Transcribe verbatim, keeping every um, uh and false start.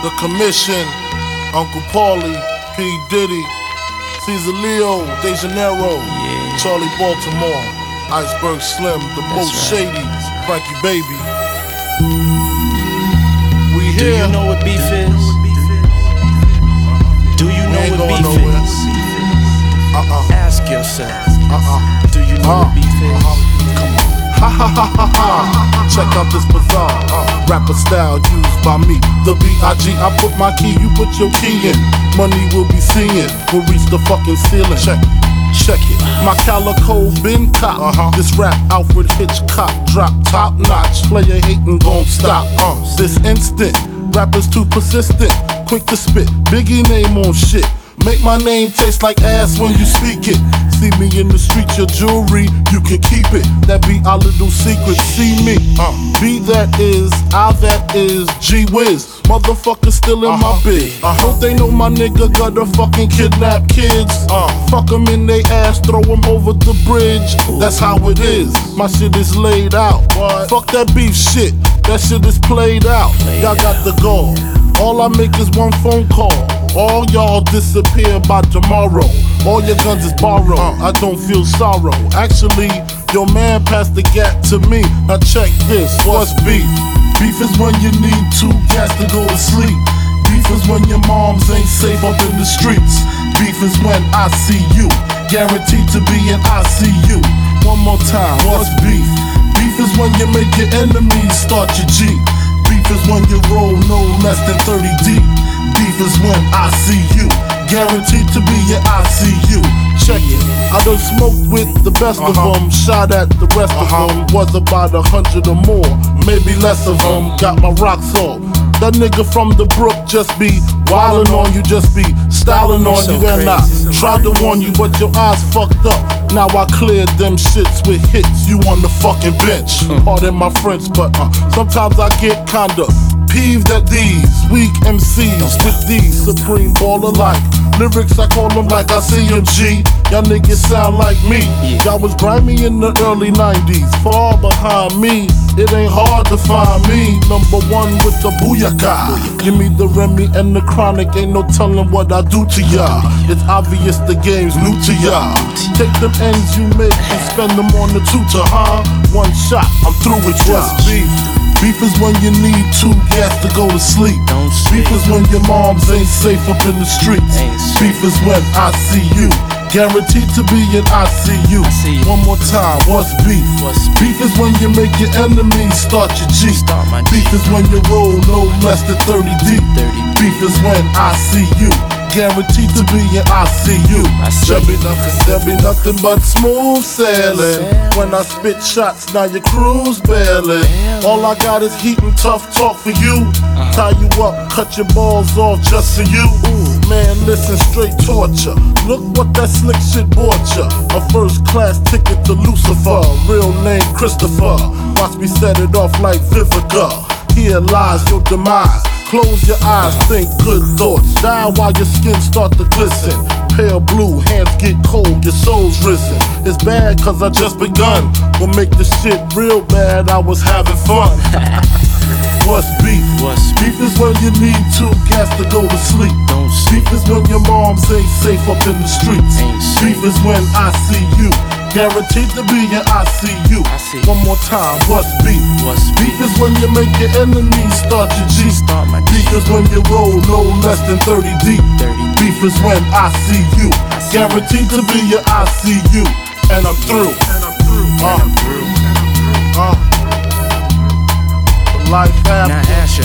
The Commission, Uncle Paulie, P. Diddy, Caesar Leo, De Janeiro, yeah. Charlie Baltimore, Iceberg Slim, the most right. shady, Frankie Baby. We here. Do you know what beef is? Do you know what beef nowhere. is? Uh-uh. Ask yourself. Uh-uh. Do you know uh, what beef is? Uh-huh. Come on. Ha ha ha ha ha. Check out this bizarre uh, rapper style used by me. The B I G, I put my key, you put your key in. Money we'll be seeing, we'll reach the fucking ceiling. Check it, check it. My calico been cop. Uh-huh. This rap Alfred Hitchcock drop top notch. Player hating gon' stop. Uh, this instant, rappers too persistent, quick to spit. Biggie name on shit. Make my name taste like ass when you speak it. See me in the street, your jewelry, you can keep it. That be our little secret, see me. Uh, B that is, I that is, G Wiz. Motherfuckers still in uh-huh. my biz. I hope they know my nigga got a fucking kidnap kids. Uh, fuck them in they ass, throw them over the bridge. Ooh. That's how it is, my shit is laid out. What? Fuck that beef shit, that shit is played out. Y'all got the goal, all I make is one phone call. All y'all disappear by tomorrow. All your guns is borrowed. I don't feel sorrow. Actually, your man passed the gap to me. Now check this. What's beef? Beef is when you need two cats to go to sleep. Beef is when your moms ain't safe up in the streets. Beef is when I see you, guaranteed to be in I C U. One more time. What's beef? Beef is when you make your enemies start your G. Beef is when you roll no less than thirty deep. Beef is when I see you, guaranteed to be your I C U. Check it, I done smoked with the best uh-huh. of them, shot at the rest uh-huh. of them. Was about a hundred or more, maybe less of them. Got my rocks off. That nigga from the brook just be wildin' on you, just be styling on you. And I tried to warn you, but your eyes fucked up. Now I cleared them shits with hits, you on the fucking bench. Pardon my French, but uh, sometimes I get kinda peeved at these weak M Cs with these supreme baller life lyrics. I call them like I see them, G. Y'all niggas sound like me. Y'all was grimy in the early nineties, far behind me. It ain't hard to find me. Number one with the booyaka. Give me the Remy and the Chronic. Ain't no telling what I do to y'all. It's obvious the game's new to y'all. Take them ends you make and spend them on the tutor, huh? One shot, I'm through with y'all. Beef. Beef is when you need two gas to go to sleep. Beef is when your moms ain't safe up in the streets. Beef is when I see you, guaranteed to be in I C U. One more time, what's beef? Beef is when you make your enemies start your G. Beef is when you roll no less than thirty deep. Beef is when I see you, guaranteed to be in I C U. There be nothing, there be nothing but smooth sailing. When I spit shots, now your crew's bailing. All I got is heat and tough talk for you. Tie you up, cut your balls off just for you. Man, listen, straight torture. Look what that slick shit bought ya. A first class ticket to Lucifer. Real name Christopher. Watch me set it off like Vivica. Here lies your demise. Close your eyes, think good thoughts. Die while your skin start to glisten. Pale blue, hands get cold, your soul's risen. It's bad cause I just begun. Will make the shit real bad, I was having fun. What's beef? What's beef is when you need two cats to go to sleep. Don't beef is when your moms ain't safe up in the streets. Beef is when I see you, guaranteed to be in I C U. One more time, what's beef? What's beef is when you make your enemies start your G. Start my beef is when you roll no less than thirty deep. Beef is when I see you, guaranteed to be your I C U. And I'm through. And I'm through. Uh, uh, life after. Now ask